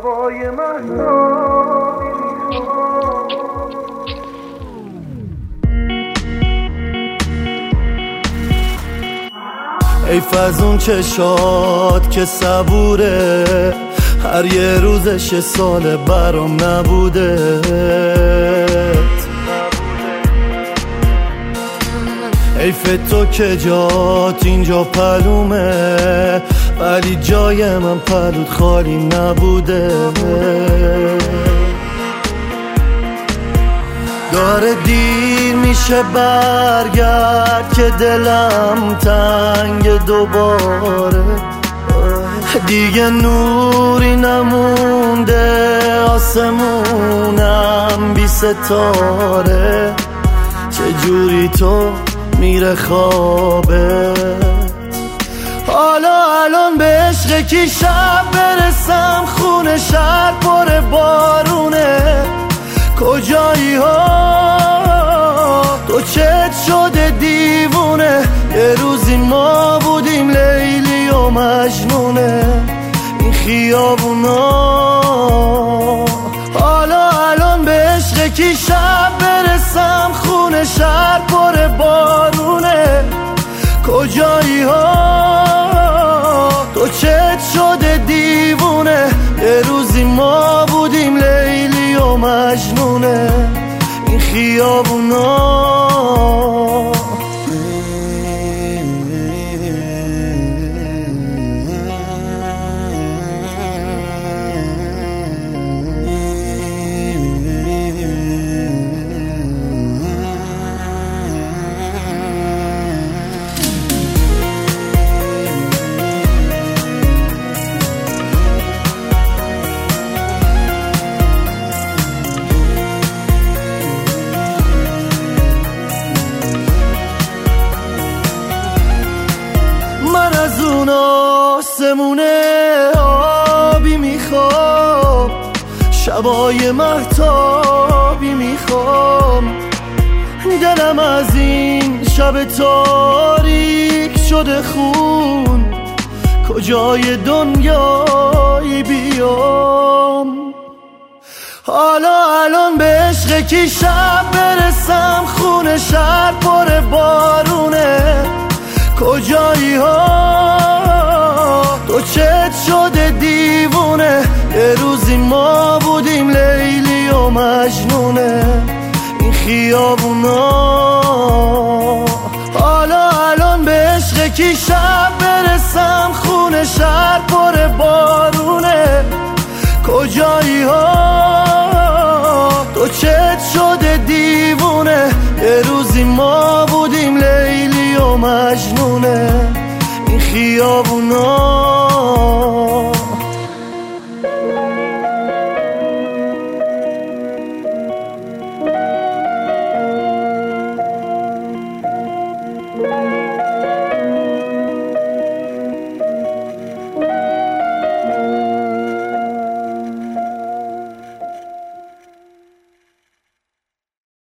شبای مهتابی حیف از اون چشات که صبوره، هر یه روزش سال برام نبوده. حیف تو که جات اینجا پلومه، ولی جای من پلوت خالی نبوده. داره دیر میشه برگرد که دلم تنگ دوباره. دیگه نوری نمونده آسمونم بی ستاره. چجوری تو میره خوابه؟ حالا الان به عشق کی شب برسم؟ خونه شهر پر بارونه. کجایی ها تو چت شده دیوونه؟ یه روزی ما بودیم لیلی و مجنونه این خیابونا. حالا الان به عشق کی شب برسم؟ خونه شهر پر بارونه. کجایی ها تو چت شده دیوونه؟ یه روزی ما بودیم لیلی و مجنونه این خیابونا. از اون آسمونه آبی میخوام، شبای مهتابی میخوام. دلم از این شب تاریک شده خون، کجای دنیایی بیام؟ حالا الان به عشق کی شب برسم؟ خونه شهر پر بارونه. کجایی ها تو چت شده دیوونه؟ یه روزی ما بودیم لیلی و مجنونه این خیابونا. حالا الان به عشق کی شب برسم؟ خونه شهر پر بارونه. کجایی ها تو چت شده دیوونه؟ یه روزی ما بودیم لیلی و مجنونه این خیابونا.